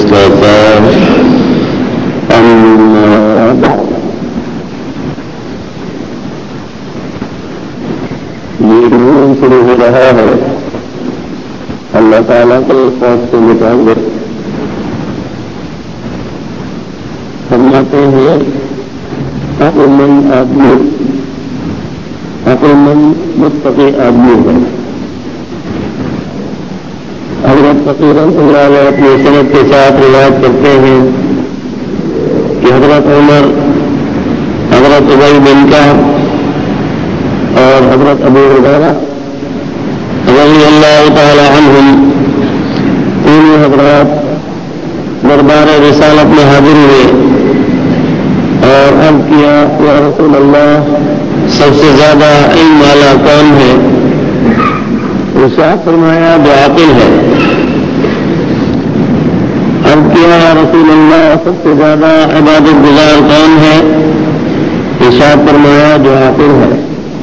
المصطفى أما بعد یہ روم شروع ہو رہا ہے اللہ تعالیٰ کے خوف سے متعلق فرماتے ہیں عقلمند آدمی عقلمند متقی آدمی ہے. حضرت فقیر اللہ علیہ اپنے سند کے ساتھ روایت کرتے ہیں کہ حضرت عمر حضرت ابی بن کعب اور حضرت ابو ہریرہ رضی اللہ تعالی عنہم تینوں حضرات دربار رسالت میں حاضر ہوئے اور عرض کیا یا رسول اللہ سب سے زیادہ علم والا کون ہے؟ ارشاد فرمایا جو عاقل ہے. عرض کیا یا رسول اللہ سب سے زیادہ عبادت گزار کون ہے؟ ارشاد فرمایا جو عاقل ہے.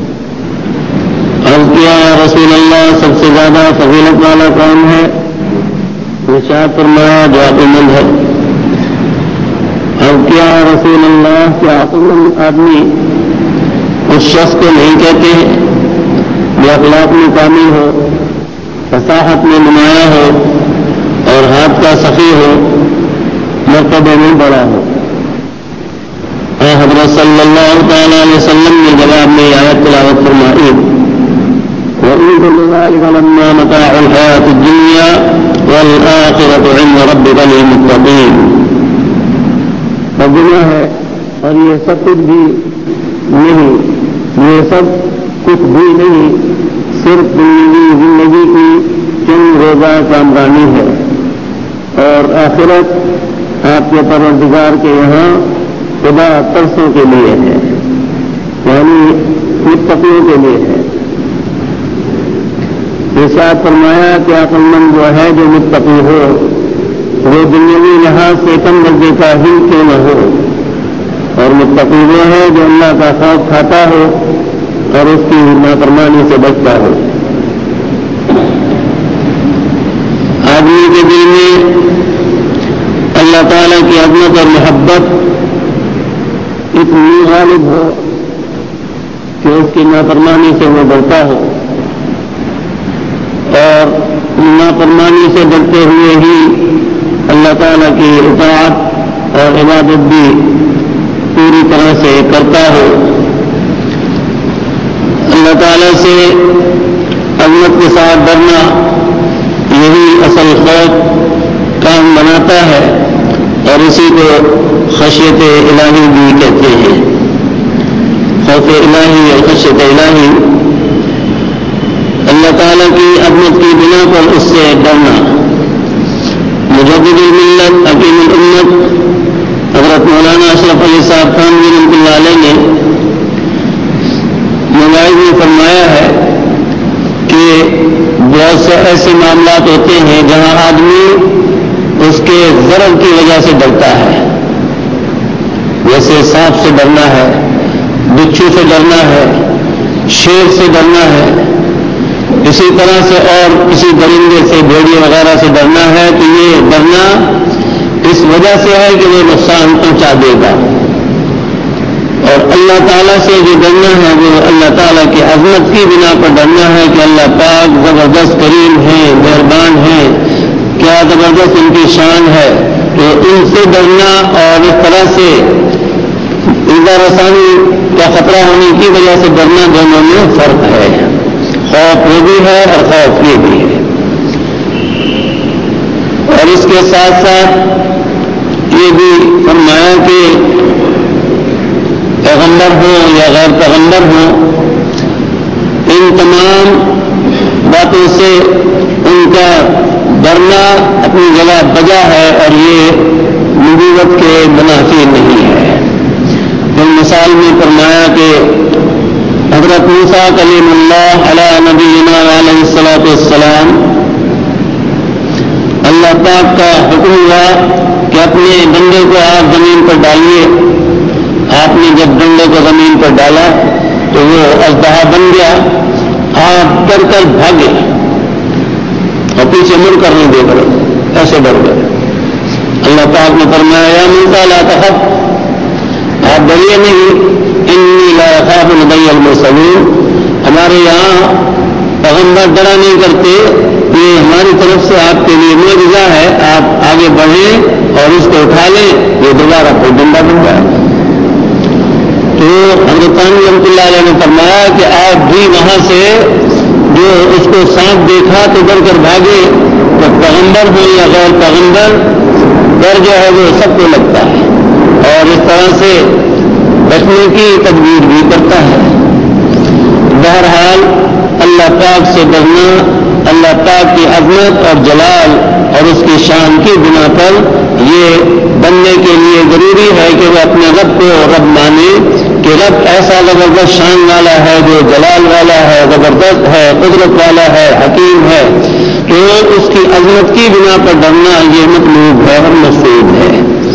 عرض کیا یا رسول اللہ سب سے زیادہ فضیلت والا کون ہے؟ ارشاد فرمایا جو عقلمند ہے. عرض کیا یا رسول اللہ کیا عقلمند آدمی اس شخص کو نہیں کہتے جو اخلاق میں کامل ہو، فصاحت میں نمایاں ہو اور ہاتھ کا سخی ہو، مرتبے میں بڑا ہو. حضرت صلی اللہ تعالی علیہ وسلم نے جواب میں آیت تلاوت فرمائی وَإِنَّ ذَلِكَ لَمَّا مَتَاعُ الْحَيَاةِ الدُّنْيَا وَالْآخِرَةُ عِندَ رَبِّكَ لِلْمُتَّقِينَ. دنیا ہے اور یہ سب کچھ بھی نہیں، یہ سب کچھ بھی نہیں، صرف زندگی کی چند روزہ کامرانی ہے اور آخرت آپ کے پروردگار کے یہاں خدا ترسوں کے لیے ہے، یعنی متقیوں کے لیے ہے. ارشاد فرمایا کہ عقلمند وہ ہے جو متقی ہو، وہ دنیاوی لحاظ سے کم درجے کا ہی کیوں نہ ہو، اور متقی وہ ہے جو اللہ کا خوف کھاتا ہو اور اس کی نافرمانی سے بچتا ہو. آدمی کے دل میں اللہ تعالیٰ کی عظمت اور محبت اتنی غالب ہو کہ اس کی نافرمانی سے وہ ڈرتا ہو اور نافرمانی سے ڈرتے ہوئے ہی اللہ تعالیٰ کی اطاعت اور عبادت بھی پوری طرح سے کرتا ہو. اللہ تعالیٰ سے عظمت کے ساتھ ڈرنا یہی اصل خوف کام بناتا ہے اور اسی کو خشیت الہی بھی کہتے ہیں. خوف الہی اور خشیت الہی اللہ تعالیٰ کی عظمت کی بنا پر اس سے ڈرنا. مجدد الملت حکیم الامت حضرت مولانا اشرف علی صاحب تھانوی رحمۃ اللہ علیہ نے مواعظ میں فرمایا ہے کہ بہت سے ایسے معاملات ہوتے ہیں جہاں آدمی اس کے ضرر کی وجہ سے ڈرتا ہے، جیسے سانپ سے ڈرنا ہے، بچھو سے ڈرنا ہے، شیر سے ڈرنا ہے، اسی طرح سے اور کسی درندے سے بھیڑیے وغیرہ سے ڈرنا ہے. تو یہ ڈرنا اس وجہ سے ہے کہ وہ نقصان پہنچا دے گا. اور اللہ تعالیٰ سے جو ڈرنا ہے وہ اللہ تعالیٰ کی عظمت کی بنا پر ڈرنا ہے کہ اللہ پاک زبردست کریم ہے، مہربان ہے، کیا زبردست ان کی شان ہے. تو ان سے ڈرنا اور اس طرح سے ایذا رسانی کا خطرہ ہونے کی وجہ سے ڈرنا دونوں میں فرق ہے. خوف وہ بھی ہے اور خوف یہ بھی ہے. اور اس کے ساتھ ساتھ یہ بھی فرمایا کہ پیغمبر ہوں یا غیر پیغمبر ہوں، ان تمام باتوں سے ان کا ڈرنا اپنی جگہ بجا ہے اور یہ نبوت کے منافی نہیں ہے. پھر مثال میں فرمایا کہ حضرت موسیٰ کلیم اللہ علی نبینا علیہ الصلوۃ والسلام اللہ پاک کا حکم ہوا کہ اپنے ڈنڈے کو آپ زمین پر ڈالیے. آپ نے جب ڈنڈے کو زمین پر ڈالا تو وہ اژدہا بن گیا. آپ ڈر کر بھاگے اور پیچھے مڑ کر نہیں دیکھ رہے، ایسے ڈر گئے. اللہ پاک نے فرمایا یا موسیٰ لا تخف، آپ ڈریے نہیں، انی لا اخاف لدی المرسلین، ہمارے یہاں پیغمبر ڈرا نہیں کرتے، یہ ہماری طرف سے آپ کے لیے معجزہ ہے، آپ آگے بڑھیں اور اس کو اٹھا لیں، یہ دوبارہ پھر ڈنڈا بن جائے گا۔ تو حضرت ثانی رحمۃ اللہ علیہ نے فرمایا کہ آپ بھی وہاں سے جو اس کو سانپ دیکھا تو ڈر کر بھاگے، تو پیغمبر ہو یا غیر پیغمبر ڈر جو ہے وہ سب کو لگتا ہے اور اس طرح سے بچنے کی تدبیر بھی کرتا ہے۔ بہرحال اللہ پاک سے ڈرنا اللہ پاک کی عظمت اور جلال اور اس کی شان کی بنا پر یہ بننے کے لیے ضروری ہے کہ وہ اپنے رب کو رب مانے کہ رب ایسا زبردست شان والا ہے، جو جلال والا ہے، زبردست ہے، قدرت والا ہے، حکیم ہے، کہ اس کی عظمت کی بنا پر ڈرنا یہ مطلوب ہے اور مقصود ہے۔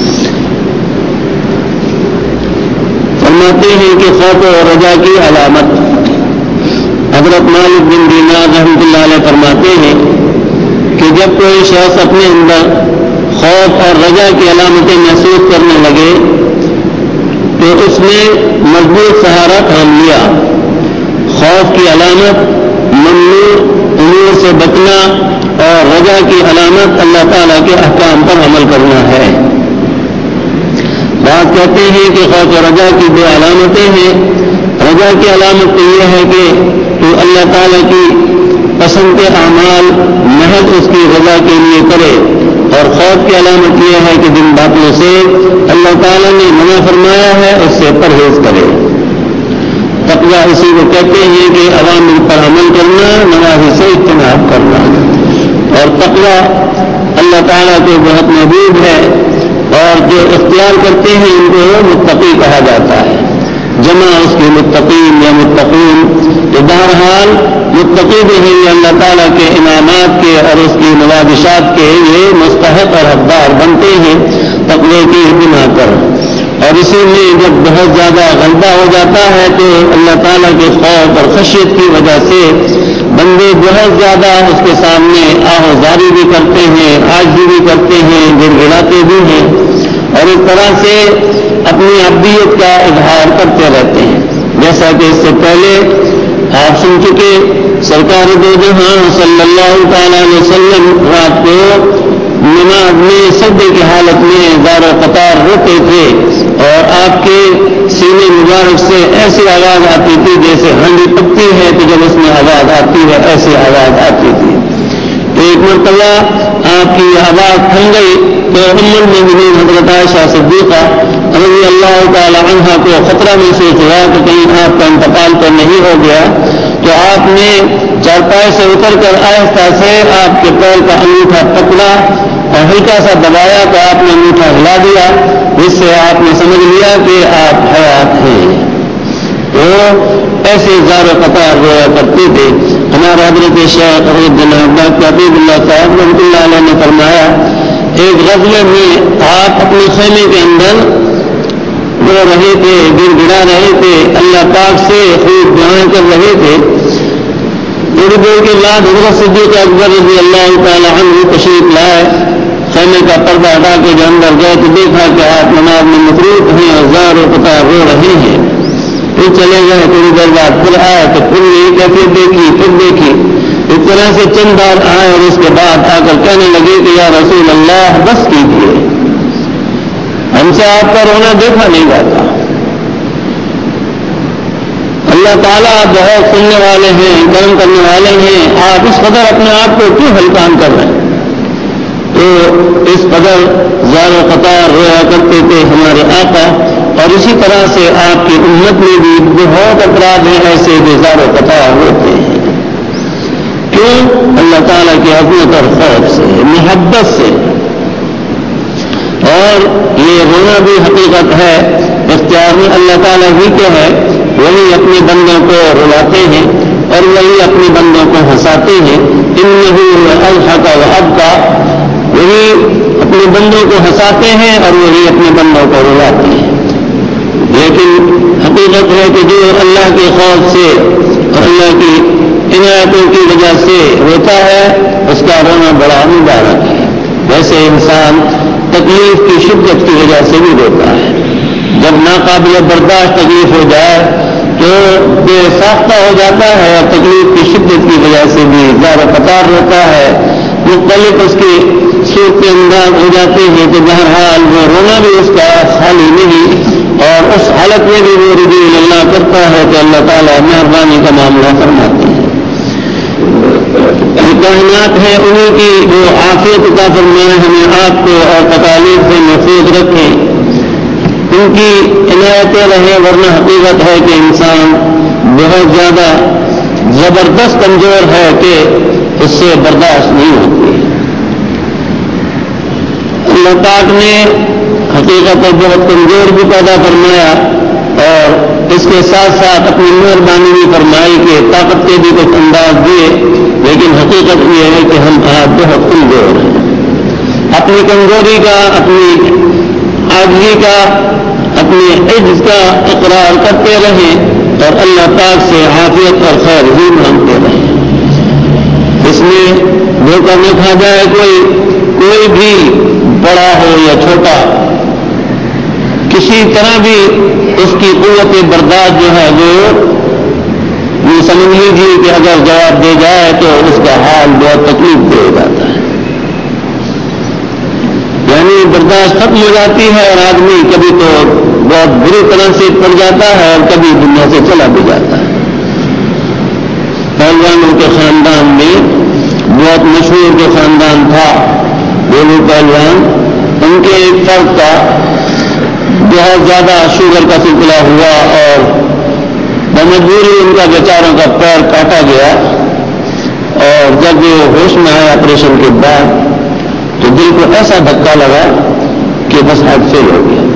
فرماتے ہیں کہ خوف اور رجا کی علامت، حضرت مالک بن دینار رحمۃ اللہ علیہ فرماتے ہیں کہ جب کوئی شخص اپنے اندر خوف اور رجا کی علامتیں محسوس کرنے لگے تو اس نے مضبوط سہارا تھام لیا۔ خوف کی علامت ممنوع امور سے بچنا اور رجا کی علامت اللہ تعالیٰ کے احکام پر عمل کرنا ہے۔ بات کہتے ہیں کہ خوف و رجا کی دو علامتیں ہیں۔ رجا کی علامت تو یہ ہے کہ تو اللہ تعالیٰ کی پسند کے اعمال محض اس کی رضا کے لیے کرے، اور خوف کی علامت یہ ہے کہ جن باتوں سے اللہ تعالیٰ نے منع فرمایا ہے اس سے پرہیز کرے۔ تقویٰ اسی کو کہتے ہیں کہ اوامر پر عمل کرنا، نواہی سے اجتناب کرنا، اور تقویٰ اللہ تعالیٰ کو بہت محبوب ہے اور جو اختیار کرتے ہیں ان کو متقی کہا جاتا ہے، جمع اس کی متقین یا متقین۔ تو بہرحال متقی جو ہے یہ اللہ تعالیٰ کے انعامات کے اور اس کی نوازشات کے یہ مستحق اور حقدار بنتے ہیں تقوی کی بنا پر، اور اسی میں جب بہت زیادہ غلطہ ہو جاتا ہے تو اللہ تعالیٰ کے خوف اور خشیت کی وجہ سے بندے بہت زیادہ اس کے سامنے آہوزاری بھی کرتے ہیں، عاجزی بھی کرتے ہیں، گڑ گڑاتے بھی ہیں، اور اس طرح سے اپنی عبدیت کا اظہار کرتے رہتے ہیں۔ جیسا کہ اس سے پہلے آپ سن چکے سرکار دو جہاں صلی اللہ تعالی علیہ وسلم رات کو نماز میں سجدے کی حالت میں زار و قطار روتے تھے اور آپ کے سینے مبارک سے ایسی آواز آتی تھی جیسے ہنڈی پکتی ہے تو جب اس میں آواز آتی ہے ایسی آواز آتی تھی۔ ایک مرتبہ آپ کی آواز تھم گئی تو ام المؤمنین حضرت عائشہ صدیقہ رضی اللہ تعالی عنہا کو خطرہ محسوس ہوا کہ کہیں آپ کا انتقال تو نہیں ہو گیا، تو آپ نے چارپائی سے اتر کر آہستہ سے آپ کے پیر کا انگوٹھا پکڑا اور ہلکا سا دبایا تو آپ نے انگوٹھا ہلا دیا، جس سے آپ نے سمجھ لیا کہ آپ حیات ہیں۔ تو ایسے زار و قطار رویا کرتے تھے۔ ہمارا حضرت شیخ حضرت جناب ڈاکٹر حبیب اللہ صاحب رحمۃ اللہ علیہ نے فرمایا ایک غزوے میں آپ اپنے خیمے کے اندر رو رہے تھے، گر گڑا رہے تھے، اللہ پاک سے خوب دعائیں کر رہے تھے۔ تھوڑی دیر کے بعد حضرت صدیق اکبر رضی اللہ تعالی عنہ تشریف لائے، خیمے کا پردہ ہٹا کے جو اندر گئے تو دیکھا کہ آپ نماز میں مصروف ہیں اور زار و قطار رو رہے ہیں۔ پھر چلے گئے، تھوڑی دیر بعد پھر آئے تو پھر یہی کیفیت دیکھی، پھر دیکھی، اس طرح سے چند بار آئے اور اس کے بعد آ کر کہنے لگے کہ یا رسول اللہ بس کیجیے، ہم سے آپ کا رونا دیکھا نہیں جاتا، اللہ تعالیٰ بہت سننے والے ہیں، کرم کرنے والے ہیں، آپ اس قدر اپنے آپ کو کیوں ہلکان کر رہے ہیں؟ تو اس قدر زار و قطار رویا کرتے تھے ہمارے آقا، اور اسی طرح سے آپ کی امت میں بھی بہت افراد ہیں ایسے جو زار و قطار ہوتے ہیں۔ کیوں؟ اللہ تعالیٰ کی عظمت اور خوف سے، محبت سے، اور یہ رونا بھی حقیقت ہے، اختیار میں اللہ تعالیٰ ہی کے ہے، وہی اپنے بندوں کو رلاتے ہیں اور وہی اپنے بندوں کو ہنساتے ہیں۔ انہ اضحک وابکا، وہی اپنے بندوں کو ہنساتے ہیں اور وہی اپنے بندوں کو رلاتے ہیں۔ لیکن حقیقت ہے کہ جو اللہ کے خوف سے اور اللہ کی عنایتوں کی وجہ سے روتا ہے اس کا رونا بڑا مبارک ہے۔ ویسے انسان تکلیف کی شدت کی وجہ سے بھی روتا ہے. جب ناقابل برداشت تکلیف ہو جائے تو بے ساختہ ہو جاتا ہے اور تکلیف کی شدت کی وجہ سے بھی زار قطار روتا ہے. مختلف اس کی صورت انداز ہو جاتے ہیں کہ بہرحال وہ رونا بھی اس کا خالی نہیں، اور اس حالت میں بھی وہ رجوع اللہ کرتا ہے کہ اللہ تعالیٰ مہربانی کا معاملہ فرماتے ہیں. یہ کائنات ہے انہیں کی جو عافیت عطا فرمائے، ہمیں آپ کو اور تکالیف سے محفوظ رکھیں، ان کی عنایتیں رہیں. ورنہ حقیقت ہے کہ انسان بہت زیادہ زبردست کمزور ہے کہ اس سے برداشت نہیں ہوتی. اللہ پاک نے حقیقت بہت کمزور بھی پیدا فرمایا اور اس کے ساتھ ساتھ اپنی مہربانی بھی فرمائی کہ طاقت کے بھی کچھ انداز دیے، لیکن حقیقت یہ ہے کہ ہم آپ بہت کمزور ہیں. اپنی کمزوری کا، اپنی عاجزی کا، اپنے عجز کا اقرار کرتے رہیں اور اللہ پاک سے عافیت اور خیر ہی مانگتے رہیں. اس میں دھوکہ نہ کھا جائے کوئی بھی بڑا ہو یا چھوٹا، کسی طرح بھی اس کی قوت برداشت جو ہے وہ یہ سمجھ لیجیے کہ اگر جواب دے جائے تو اس کا حال بہت تکلیف دے جاتا ہے. یعنی برداشت ختم ہو جاتی ہے اور آدمی کبھی تو بہت بری طرح سے پڑ جاتا ہے اور کبھی دنیا سے چلا بھی جاتا ہے. پہلوانوں کے خاندان میں بہت مشہور جو خاندان تھا گولو پہلوان، ان کے ایک فرد کا بہت زیادہ شوگر کا سلسلہ ہوا اور بمجبوری ان کا بیچاروں کا پیر کاٹا گیا، اور جب وہ ہوش میں آئے آپریشن کے بعد تو دل کو ایسا دھکا لگا کہ بس ہارٹ فیل ہو گیا.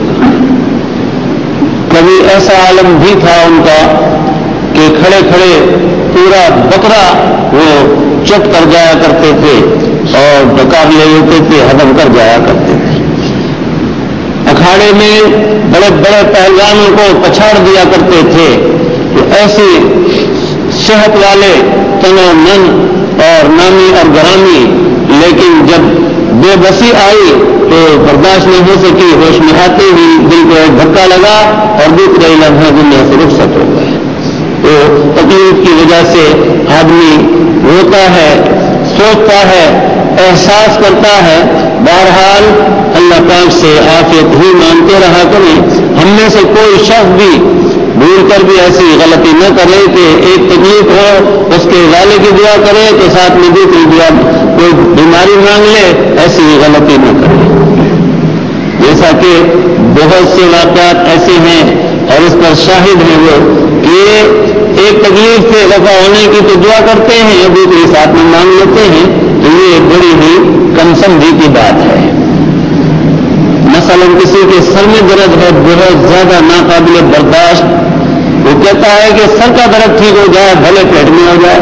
کبھی ایسا عالم بھی تھا ان کا کہ کھڑے کھڑے پورا بکرا وہ چٹ کر جایا کرتے تھے اور ڈکار لے لیتے تھے، ہضم کر جایا کرتے تھے. اکھاڑے میں بڑے بڑے پہلوانوں کو پچھاڑ دیا کرتے تھے. تو ایسے صحت والے تن و من اور نامی اور گرامی، لیکن جب بے بسی آئی تو برداشت نہیں ہو سکی، ہوش میں آتے ہی دل کو ایک دھکا لگا اور دوسرے لمحے دنیا سے رخصت ہو گئے. تو تکلیف کی وجہ سے آدمی روتا ہے، سوچتا ہے، احساس کرتا ہے. بہرحال اللہ پاک سے عافیت ہی مانگتے رہا کریں. ہم میں سے کوئی شخص بھی بھول کر بھی ایسی غلطی نہ کرے کہ ایک تکلیف ہو اس کے ازالے کی دعا کرے تو ساتھ میں دوسری دعا کوئی بیماری مانگ لے، ایسی غلطی نہ کرے. جیسا کہ بہت سے واقعات ایسے ہیں اور اس پر شاہد ہیں وہ کہ ایک تکلیف سے رفع ہونے کی تو دعا کرتے ہیں، دوسری ساتھ میں مانگ لیتے ہیں. تو یہ بڑی ہی کم سمجھی کی بات ہے. مثلا کسی کے سر میں درد ہے بہت زیادہ ناقابل برداشت، وہ کہتا ہے کہ سر کا درد ٹھیک ہو جائے بھلے پیٹ میں ہو جائے.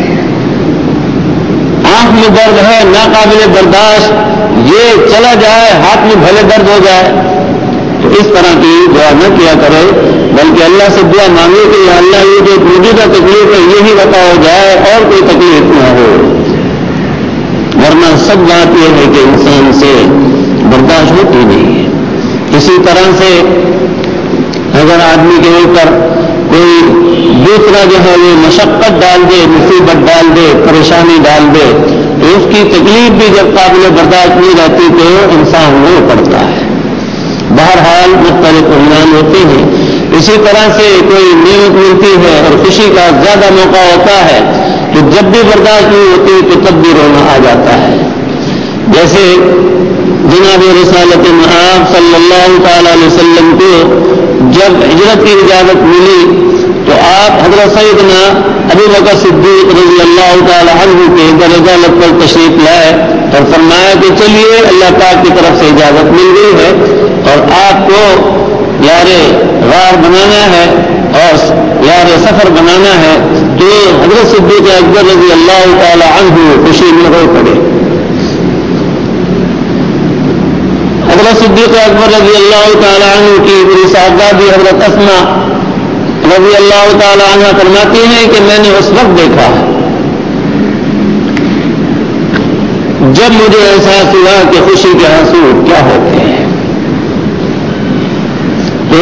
آنکھ میں درد ہے ناقابل برداشت، یہ چلا جائے ہاتھ میں بھلے درد ہو جائے. تو اس طرح کی دعا نہ کیا کرے، بلکہ اللہ سے دعا مانگے کہ یا اللہ یہ جو موجودہ تکلیف ہے یہی رفع ہو جائے اور کوئی تکلیف نہ ہو. ورنہ سب بات یہ ہے کہ انسان سے برداشت ہوتی نہیں ہے. اسی طرح سے اگر آدمی کے اوپر کوئی دوسرا جو ہے وہ مشقت ڈال دے، مصیبت ڈال دے، پریشانی ڈال دے، تو اس کی تکلیف بھی جب قابل برداشت نہیں رہتی تو انسان رو پڑتا ہے. بہرحال مختلف عنوان ہوتے ہیں. اسی طرح سے کوئی نعمت ملتی ہے اور خوشی کا زیادہ موقع ہوتا ہے تو جب بھی برداشت نہیں ہوتی تو تب بھی رونا آ جاتا ہے. جیسے جناب رسالت مآب صلی اللہ تعالی علیہ وسلم کو جب ہجرت کی اجازت ملی تو آپ حضرت سیدنا ابو بکر صدیق رضی اللہ تعالی عنہ کے درجہ پر تشریف لائے اور فرمایا کہ چلیے اللہ پاک کی طرف سے اجازت مل گئی ہے اور آپ کو یار غار بنانا ہے اور یار سفر بنانا ہے. تو حضرت صدیق اکبر رضی اللہ تعالی عنہ خوشی میں رو پڑے. حضرت صدیق اکبر رضی اللہ تعالی عنہ کی میری صاحبزادی حضرت اسما رضی اللہ تعالی عنہ فرماتی ہیں کہ میں نے اس وقت دیکھا جب مجھے احساس ہوا کہ خوشی کے آنسو کیا ہوتے ہیں، تو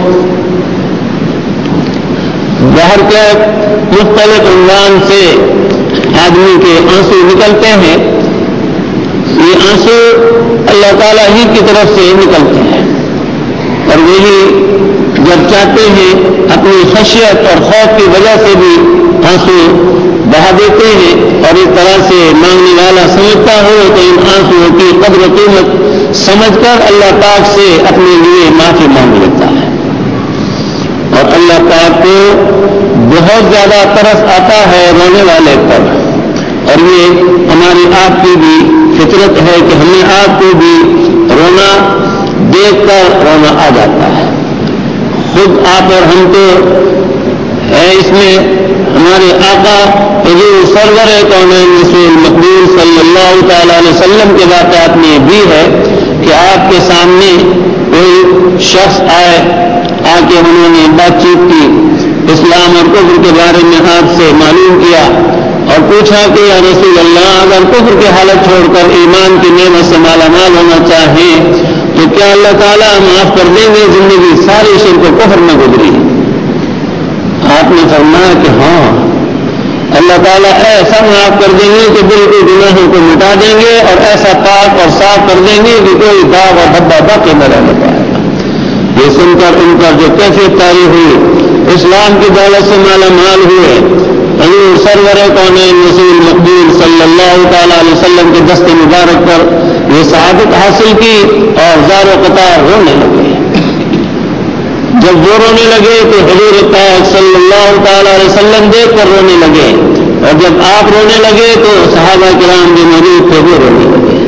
باہر کے مختلف عنوان سے آدمی کے آنسو نکلتے ہیں، یہ آنسو اللہ تعالیٰ ہی کی طرف سے نکلتے ہیں، اور وہی جب چاہتے ہیں اپنی خشیت اور خوف کی وجہ سے بھی آنسو بہا دیتے ہیں، اور اس طرح سے مانگنے والا سمجھتا ہو تو ان آنسوؤں کی قدر و قیمت سمجھ کر اللہ پاک سے اپنے لیے معافی مانگ لیتا ہے، اور اللہ پاک کو بہت زیادہ ترس آتا ہے رونے والے پر، اور یہ ہماری آپ کی بھی فطرت ہے کہ ہمیں آپ کو بھی رونا دیکھ کر رونا آ جاتا ہے۔ خود آپ اور ہم تو اس میں ہمارے آقا حضور سرور کونین رسول مقبول صلی اللہ تعالی علیہ وسلم کے واقعات میں بھی ہے کہ آپ کے سامنے کوئی شخص آئے، آ کے انہوں نے بات چیت کی، اسلام اور کفر کے بارے میں آپ سے معلوم کیا اور پوچھا کہ یا رسول اللہ، اگر کفر کی حالت چھوڑ کر ایمان کی نعمت سے مالا مال ہونا چاہیں تو کیا اللہ تعالیٰ معاف کر دیں گے؟ زندگی ساری شرک و کفر میں گزری۔ آپ نے فرمایا کہ ہاں، اللہ تعالیٰ ایسا معاف کر دیں گے کہ بالکل گناہوں کو مٹا دیں گے اور ایسا پاک اور صاف کر دیں گے کہ کوئی داغ اور دھبا باقی نہ رہنے پائے گا۔ یہ سن کر ان پر جو کیفیت طاری ہوئی، اسلام کی دولت سے مالا مال ہوئے، حضور سرور کونین رسول مقبول صلی اللہ تعالی علیہ وسلم کے دست مبارک پر یہ سعادت حاصل کی اور زار و قطار رونے لگے۔ جب وہ رونے لگے تو حضور پاک صلی اللہ تعالی علیہ وسلم دیکھ کر رونے لگے، اور جب آپ رونے لگے تو صحابہ کرام جو موجود تھے وہ رونے لگے۔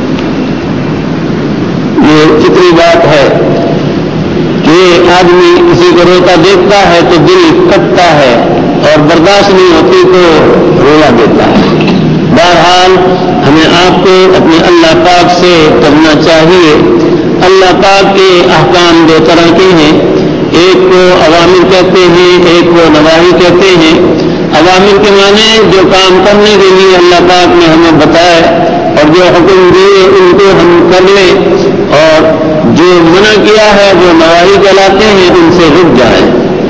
یہ فطری بات ہے کہ آدمی کسی کو روتا دیکھتا ہے تو دل کٹتا ہے اور برداشت نہیں ہوتی تو رولا دیتا ہے۔ بہرحال ہمیں آپ کو اپنے اللہ پاک سے کرنا چاہیے۔ اللہ پاک کے احکام دو طرح کے ہیں، ایک کو اوامر کہتے ہیں، ایک کو نواہی کہتے ہیں۔ اوامر کے معنی جو کام کرنے کے لیے اللہ پاک نے ہمیں بتائے اور جو حکم دیے ان کو ہم کر لیں، اور جو منع کیا ہے وہ نواہی کہلاتے ہیں، ان سے رک جائیں۔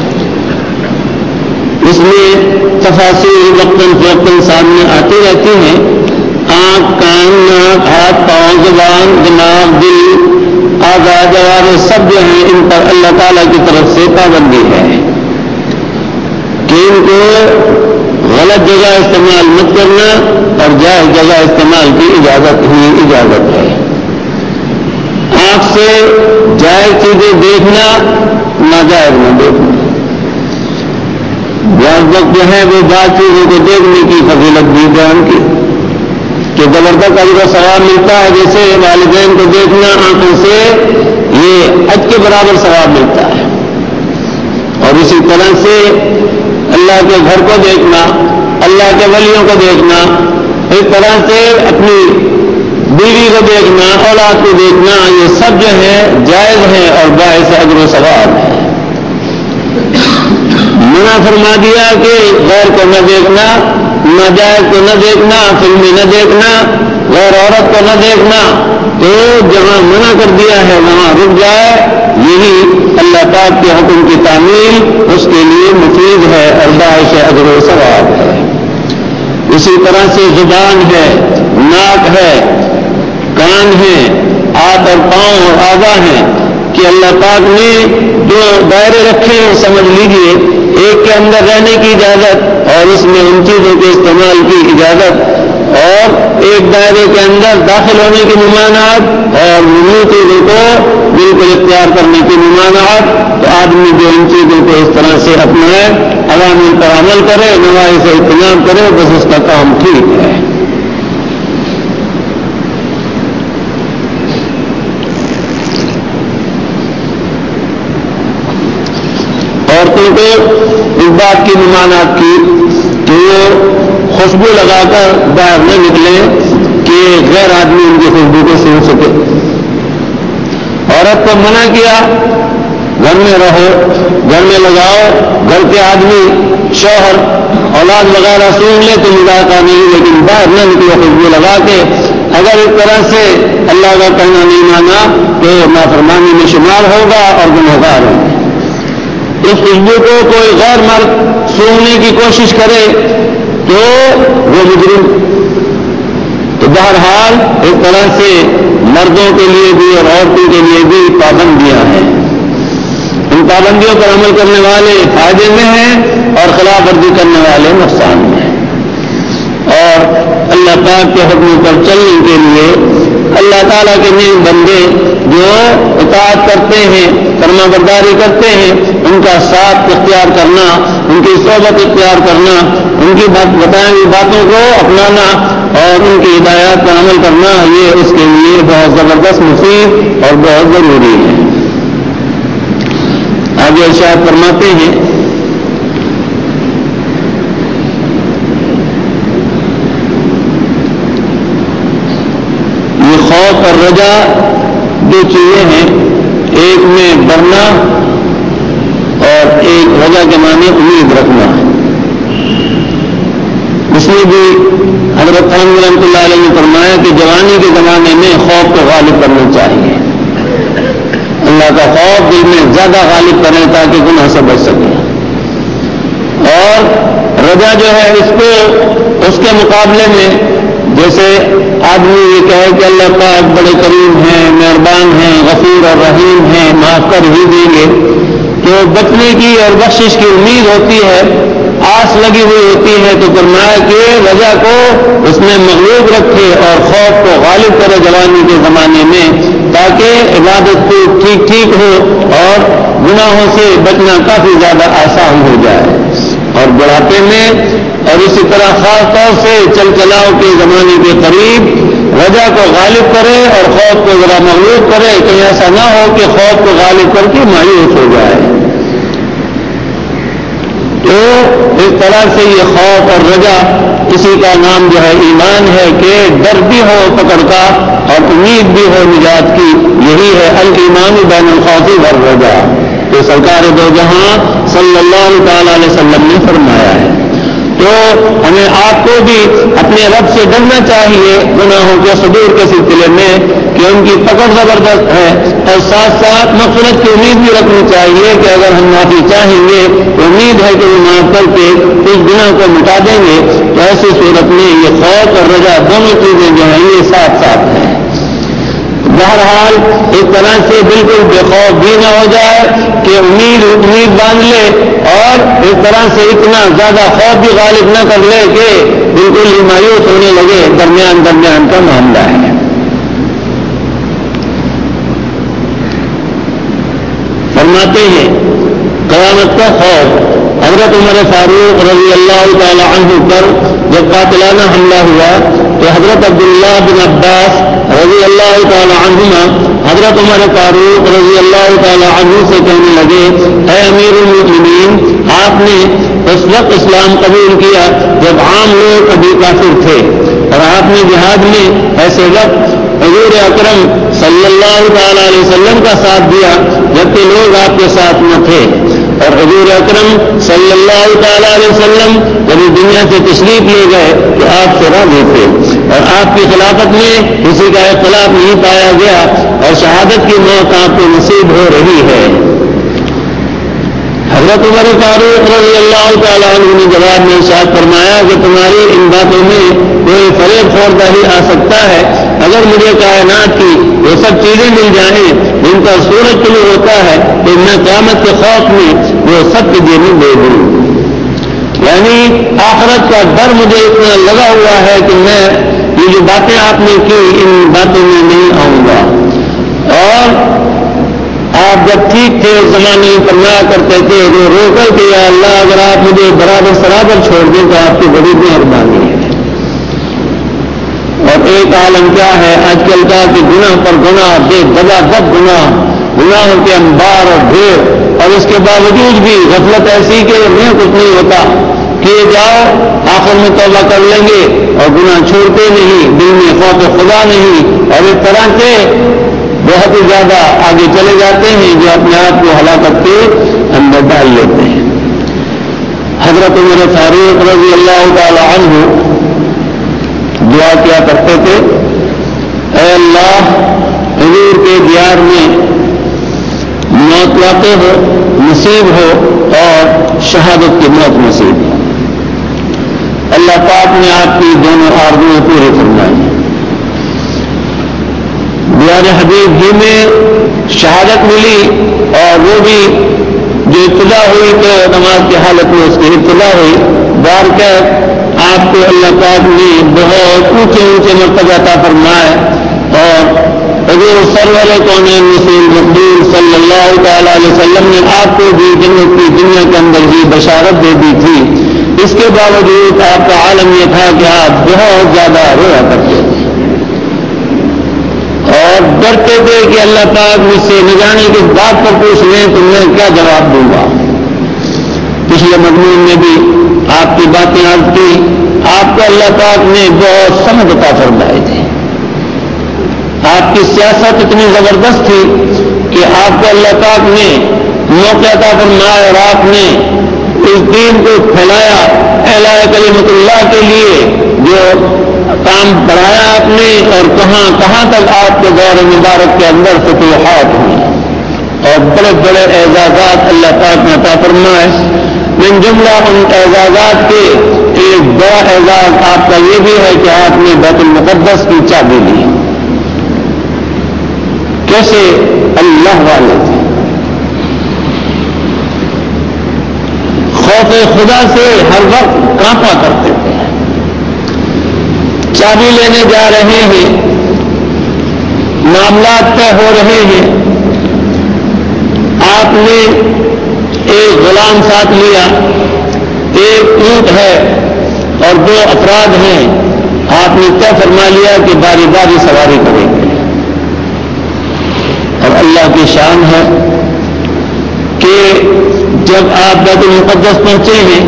اس میں تفاصیل وقتاً فوقتاً سامنے آتی رہتی ہیں۔ آنکھ، کان، ناک، ہاتھ، پاؤں، زبان، دماغ، دل، اعضاء جوارح سب جو ہیں ان پر اللہ تعالیٰ کی طرف سے پابندی ہے کہ ان کو غلط جگہ استعمال مت کرنا اور جائز جگہ استعمال کی اجازت ہی اجازت ہے۔ آنکھ سے جائز چیزیں دیکھنا، ناجائز نہ دیکھنا۔ بعض وقت جو ہے وہ بعض چیزوں کو دیکھنے کی فضیلت بھی بیان کی کہ زبردست اجر و ثواب ملتا ہے، جیسے والدین کو دیکھنا آنکھوں سے یہ حج کے برابر ثواب ملتا ہے، اور اسی طرح سے اللہ کے گھر کو دیکھنا، اللہ کے ولیوں کو دیکھنا، اس طرح سے اپنی بیوی کو دیکھنا، اولاد کو دیکھنا، یہ سب جو ہے جائز ہے اور باعث اجر و ثواب ہے۔ منع فرما دیا کہ غیر کو نہ دیکھنا، ناجائز کو نہ دیکھنا، فلمیں نہ دیکھنا، غیر عورت کو نہ دیکھنا، تو جہاں منع کر دیا ہے وہاں رک جائے، یہی اللہ پاک کے حکم کی تعمیل اس کے لیے مفید ہے اور باعث اجر و ثواب ہے۔ اسی طرح سے زبان ہے، ناک ہے، کان ہے، ہاتھ اور پاؤں اور اعضاء ہیں کہ اللہ پاک نے جو دائرے رکھے ہیں سمجھ لیجئے، ایک کے اندر رہنے کی اجازت اور اس میں ان چیزوں کے استعمال کی اجازت، اور ایک دائرے کے اندر داخل ہونے کی ممانعت اور ان چیزوں کو بالکل اختیار کرنے کی ممانعت۔ تو آدمی جو ان چیزوں کو اس طرح سے اپنائے، اوامر پر عمل کرے، نواہی سے اجتناب کرے، بس اس کا کام ٹھیک ہے۔ عورتوں کو اس بات کی ممانعت کی کہ وہ خوشبو لگا کر باہر نہ نکلیں کہ غیر آدمی ان کی خوشبو کو سونگھ سکے۔ عورت کو منع کیا گھر میں رہو، گھر میں لگاؤ، گھر کے آدمی شوہر اولاد وغیرہ سونگھ لے تو مذاق نہیں، لیکن باہر نہ نکلو خوشبو لگا کے، اگر ایک طرح سے اللہ کا کہنا نہیں مانا تو نافرمانی میں شمار ہوگا اور گنہگار ہوگا۔ اس خوشبو کو کوئی غیر مرد سونگنے کی کوشش کرے تو وہ مجرم۔ تو بہرحال ایک طرح سے مردوں کے لیے بھی اور عورتوں کے لیے بھی پابندیاں ہیں۔ ان پابندیوں پر عمل کرنے والے فائدے میں ہیں اور خلاف ورزی کرنے والے نقصان میں ہیں۔ اور اللہ پاک کے حکم پر چلنے کے لیے اللہ تعالیٰ کے نیک بندے جو اطاعت کرتے ہیں، فرما برداری کرتے ہیں، ان کا ساتھ اختیار کرنا، ان کی صحبت اختیار کرنا، ان کی بتائی ہوئی باتوں کو اپنانا اور ان کی ہدایات پر عمل کرنا، یہ اس کے لیے بہت زبردست مفید اور بہت ضروری ہے۔ آگے ارشاد فرماتے ہیں یہ خوف اور رجا دو چیزیں ہیں، ایک میں ڈرنا اور ایک رجا کے معنی امید رکھنا۔ اس میں بھی حضرت عمر رحمۃ اللہ علیہ نے فرمایا کہ جوانی کے زمانے میں خوف کو غالب کرنا چاہیے، اللہ کا خوف دل میں زیادہ غالب کریں تاکہ گناہ سے بچ سکے۔ اور رجا جو ہے اس کو اس کے مقابلے میں جیسے آدمی یہ کہے کہ اللہ پاک بڑے کریم ہیں، مہربان ہیں، غفور اور رحیم ہیں، معاف کر ہی دیں گے، تو بچنے کی اور بخشش کی امید ہوتی ہے، آس لگی ہوئی ہوتی ہے۔ تو فرمایا کہ رجا کو اس میں مغلوب رکھے اور خوف کو غالب کرے جوانی کے زمانے میں، تاکہ عبادت کو ٹھیک ہو اور گناہوں سے بچنا کافی زیادہ آسان ہو جائے۔ اور بڑھاپے میں اور اسی طرح خاص طور سے چل چلاؤ کے زمانے کے قریب رجا کو غالب کرے اور خوف کو ذرا مغلوب کرے، کہیں ایسا نہ ہو کہ خوف کو غالب کر کے مایوس ہو جائے۔ تو اس طرح سے یہ خوف اور رجا اسی کا نام جو ہے ایمان ہے کہ ڈر بھی ہو پکڑ کا اور امید بھی ہو نجات کی، یہی ہے الایمان بین الخوف والرجا، تو سرکار دو جہاں صلی اللہ تعالی علیہ وسلم نے فرمایا ہے۔ تو ہمیں آپ کو بھی اپنے رب سے ڈرنا چاہیے گناہوں کے صدور کے سلسلے میں کہ ان کی پکڑ زبردست ہے، اور ساتھ ساتھ مغفرت کی امید بھی رکھنی چاہیے کہ اگر ہم معافی چاہیں گے تو امید ہے کہ وہ معاف کر کے اس گناہ کو مٹا دیں گے۔ تو ایسی صورت میں یہ خوف اور رجا دونوں چیزیں جو ہیں یہ ساتھ ساتھ ہیں۔ بہرحال اس طرح سے بالکل بے خوف بھی نہ ہو جائے کہ امید باندھ لے، اور اس طرح سے اتنا زیادہ خوف بھی غالب نہ کر لے کہ بالکل ہی مایوس ہونے لگے، درمیان کا معاملہ ہے۔ فرماتے ہیں قیامت کا خوف حضرت عمر فاروق رضی اللہ تعالی عنہ پر جب قاتلانہ حملہ ہوا تو حضرت عبداللہ بن عباس رضی اللہ تعالی عنہما حضرت عمر فاروق رضی اللہ تعالی عنہ سے کہنے لگے، اے امیر المؤمنین، آپ نے اس وقت اسلام قبول کیا جب عام لوگ ابھی کافر تھے، اور آپ نے جہاد میں ایسے وقت حضور اکرم صلی اللہ تعالی علیہ وسلم کا ساتھ دیا جبکہ لوگ آپ کے ساتھ نہ تھے، اور حضور اکرم صلی اللہ تعالی علیہ وسلم جب دنیا سے تشریف لے گئے تو آپ سے راضی تھے، اور آپ کی خلافت میں کسی کا اختلاف نہیں پایا گیا، اور شہادت کی موت آپ کو نصیب ہو رہی ہے۔ حضرت عمر فاروق رضی اللہ تعالیٰ عنہ نے جواب میں ارشاد فرمایا کہ تمہاری ان باتوں میں کوئی فریب خوردہ ہی آ سکتا ہے، اگر مجھے کائنات کی وہ سب چیزیں مل جائیں جن کا سورج طلوع ہوتا ہے تو میں قیامت کے خوف میں وہ سب کی جیبیں دے دوں، یعنی آخرت کا ڈر مجھے اتنا لگا ہوا ہے کہ میں یہ جو باتیں آپ نے کی ان باتوں میں نہیں آؤں گا۔ اور آپ جب ٹھیک تھے اس زمانے میں فرمایا کرتے تھے رو کر کہ یا اللہ اگر آپ مجھے برابر چھوڑ دیں تو آپ کی بڑی مہربانی ہے۔ اور ایک عالم کیا ہے آج کل کا کہ گناہ پر گناہ، بے دبا دب گناہوں کے انبار اور ڈھیر، اور اس کے باوجود بھی غفلت ایسی کہ انہیں کچھ نہیں ہوتا، کیے جاؤ آخر میں توبہ کر لیں گے اور گناہ چھوڑتے نہیں، دل میں خوف خدا نہیں، اور اس طرح سے بہت ہی زیادہ آگے چلے جاتے ہیں جو اپنے آپ کو ہلاکت کے اندر ڈال لیتے ہیں۔ حضرت عمر فاروق رضی اللہ تعالی عنہ دعا کیا کرتے تھے دور کے دیار میں موت واقع ہو، نصیب ہو اور شہادت کی موت نصیب ہو۔ اللہ پاک نے آپ کی دونوں آرزویں پوری فرمائی۔ دیار حبیب ہی میں شہادت ملی، اور وہ بھی جو ابتلا ہوئی تو نماز کی حالت میں اس کی ابتلا ہوئی، بارکہ آپ کو اللہ پاک نے بہت اونچے اونچے مرتبہ عطا فرمائے، اور حضور سرور کونین رسول مقبول صلی اللہ تعالی علیہ وسلم نے آپ کو بھی جنت کی دنیا کے اندر ہی بشارت دے دی تھی۔ اس کے باوجود آپ کا عالم یہ تھا کہ آپ بہت زیادہ رویا کرتے تھے اور ڈرتے تھے کہ اللہ پاک مجھ سے نہ جانے کس بات پر پوچھ لیں تو میں کیا جواب دوں گا۔ پچھلے مضمون میں بھی آپ کی باتیں عرض کی، آپ کو اللہ پاک نے بہت سمجھ عطا فرمائے تھے۔ آپ کی سیاست اتنی زبردست تھی کہ آپ کو اللہ پاک نے موقع عطا فرمایا اور آپ نے اس دین کو پھیلایا، اعلاء کلمت اللہ کے لیے جو کام بڑھایا آپ نے، اور کہاں کہاں تک آپ کے دور مبارک کے اندر فتوحات ہوئی اور بڑے بڑے اعزازات اللہ پاک نے عطا فرمائے۔ من جملہ ان اعزازات کے ایک بڑا اعزاز آپ کا یہ بھی ہے کہ آپ نے بیت المقدس کی چابی لی۔ کیسے اللہ والے تھے، خوف خدا سے ہر وقت کانپا کرتے تھے۔ چابی لینے جا رہے ہیں، معاملات طے ہو رہے ہیں، آپ نے ایک غلام ساتھ لیا، ایک اونٹ ہے اور 2 افراد ہیں، آپ نے طے فرما لیا کہ باری باری سواری کریں گے۔ اور اللہ کی شان ہے کہ جب آپ بیت المقدس پہنچے ہیں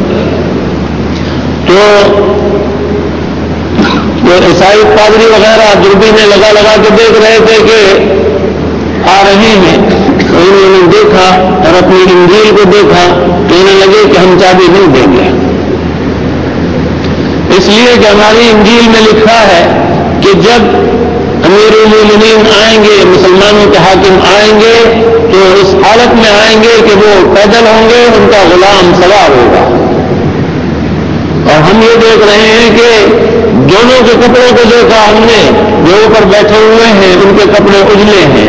تو عیسائی پادری وغیرہ دوربینیں لگا کے دیکھ رہے تھے کہ آ رہے ہیں، تو انہوں نے دیکھا اور اپنی انجیل کو دیکھا تو انہیں لگے کہ ہم چابی نہیں دیں گے، اس لیے کہ ہماری انجیل میں لکھا ہے کہ جب امیر المومنین آئیں گے، مسلمانوں کے حاکم آئیں گے تو اس حالت میں آئیں گے کہ وہ پیدل ہوں گے، ان کا غلام سوار ہوگا۔ اور ہم یہ دیکھ رہے ہیں کہ دونوں کے کپڑوں کو دیکھا ہم نے، جو اوپر بیٹھے ہوئے ہیں ان کے کپڑے اجلے ہیں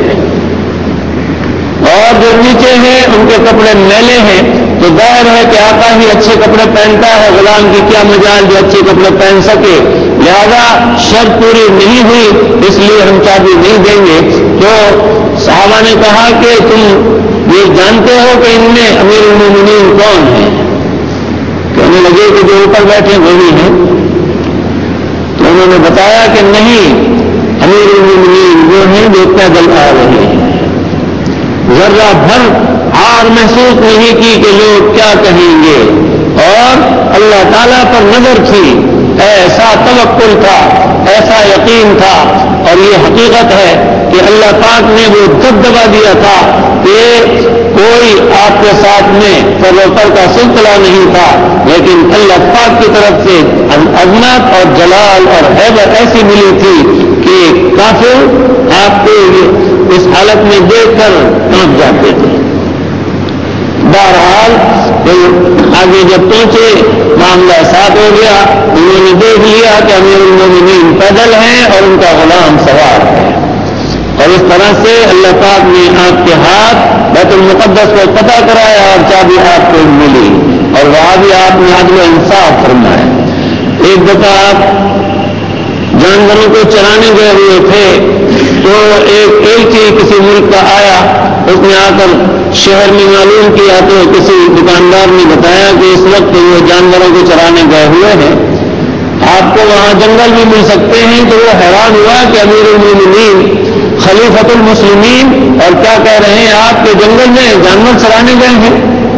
اور جو نیچے ہیں ان کے کپڑے میلے ہیں، تو ظاہر ہے کہ آقا ہی اچھے کپڑے پہنتا ہے، غلام کی کیا مجال جو اچھے کپڑے پہن سکے، لہذا شرط پوری نہیں ہوئی، اس لیے ہم چابی نہیں دیں گے۔ تو صحابہ نے کہا کہ تم یہ جانتے ہو کہ ان میں امیر المومنین کون ہیں؟ کہنے لگے کہ جو اوپر بیٹھے وہی ہیں۔ تو انہوں نے بتایا کہ نہیں، امیر المومنین وہ ہیں جو پیدل آ رہے ہیں۔ ذرہ بھر عار محسوس نہیں کی کہ لوگ کیا کہیں گے، اور اللہ تعالیٰ پر نظر تھی، ایسا توکل تھا، ایسا یقین تھا، اور یہ حقیقت ہے کہ اللہ پاک نے وہ دبدبا دیا تھا کہ کوئی آپ کے ساتھ میں فروپر کا سلسلہ نہیں تھا، لیکن اللہ پاک کی طرف سے عظمت اور جلال اور ہیبت ایسی ملی تھی کہ کافر آپ کو اس حالت میں دیکھ کر کانپ جاتے تھے۔ بہرحال آگے جب پہنچے معاملہ ساتھ ہو گیا، انہوں نے دیکھ لیا کہ امیر المومنین پیدل ہیں اور ان کا غلام سوار ہے، اور اس طرح سے اللہ پاک نے آپ کے ہاتھ بیت المقدس کو پتہ کرایا اور چابی آپ کو ملی، اور وہاں بھی آپ نے عدل و انصاف فرمایا۔ ایک دفعہ آپ جانوروں کو چرانے گئے ہوئے تھے تو ایک ایلچی کسی ملک کا آیا، اس نے آ کر شہر میں معلوم کیا تو کسی دکاندار نے بتایا کہ اس وقت وہ جانوروں کو چرانے گئے ہوئے ہیں، آپ کو وہاں جنگل بھی مل سکتے ہیں۔ تو وہ حیران ہوا کہ امیر المومنین خلیفۃ المسلمین اور کیا کہہ رہے ہیں، آپ کے جنگل میں جانور چرانے گئے ہیں؟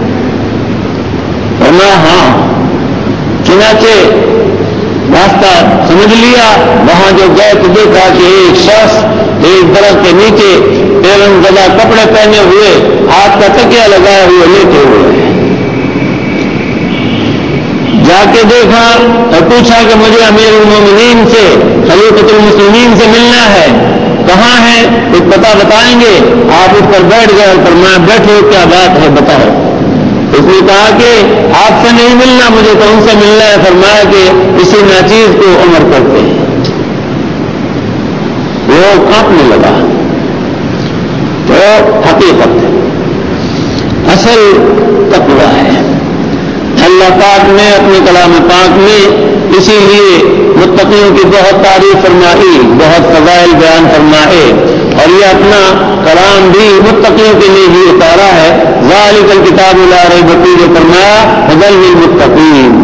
اور میں ہاں، چنانچہ راستہ سمجھ لیا، وہاں جو گئے تو دیکھا کہ ایک شخص ایک درخت کے نیچے پیرن زدہ کپڑے پہنے ہوئے، ہاتھ کا تکیہ لگائے ہوئے لیٹے ہوئے، جا کے دیکھا اور پوچھا کہ مجھے امیر المومنین سے خلیفۃ المسلمین سے ملنا ہے، کہاں ہے؟ تو راستہ بتائیں گے. آپ اس پر بیٹھ گئے اور فرمایا بیٹھو کیا بات ہے بتاؤ. اس نے کہا کہ آپ سے نہیں ملنا مجھے تو ان سے ملنا ہے. فرمایا کہ اسی ناچیز کو عمر کرتے ہیں. وہ کانپنے لگا. تو حقیقت اصل تقویٰ ہے. اللہ پاک نے اپنے کلام پاک میں اسی لیے متقیوں کی بہت تعریف فرمائی, بہت فضائل بیان فرمائے, اور یہ اپنا کلام بھی متقیوں کے لیے ہی اتارا ہے. ذالک الکتاب لا ریب فیہ جو فرمایا ھدی للمتقین.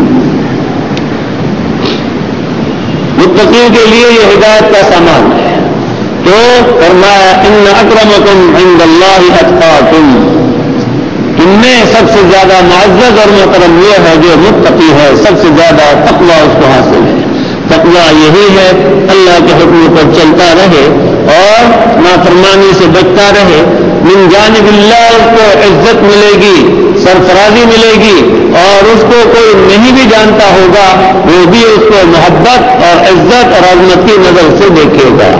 متقیوں کے لیے یہ ہدایت کا سامان ہے. تو فرمایا ان اکرمکم عند اللہ اتقاکم, تم میں سب سے زیادہ معزز اور محترم یہ ہے جو متقی ہے, سب سے زیادہ تقویٰ اس کو حاصل ہے. تقویٰ یہی ہے اللہ کے حکم پر چلتا رہے اور نافرمانی سے بچتا رہے. من جانب اللہ اس کو عزت ملے گی, سرفرازی ملے گی, اور اس کو کوئی نہیں بھی جانتا ہوگا وہ بھی اس کو محبت اور عزت اور عظمت کی نظر سے دیکھے گا.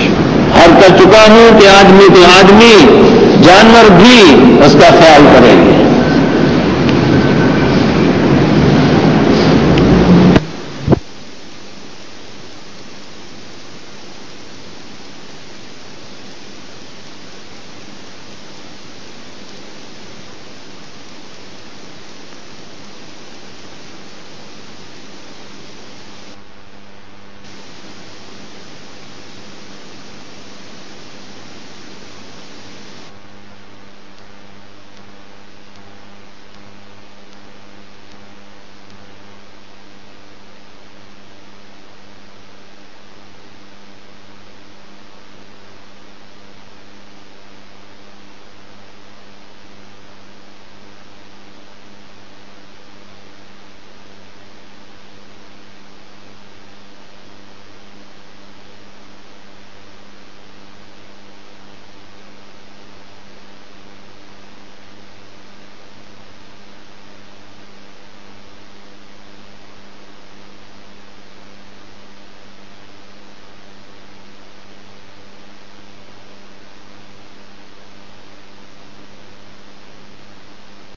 ہر کر چکا ہوں کہ آدمی کے آدمی جانور بھی اس کا خیال کریں گے.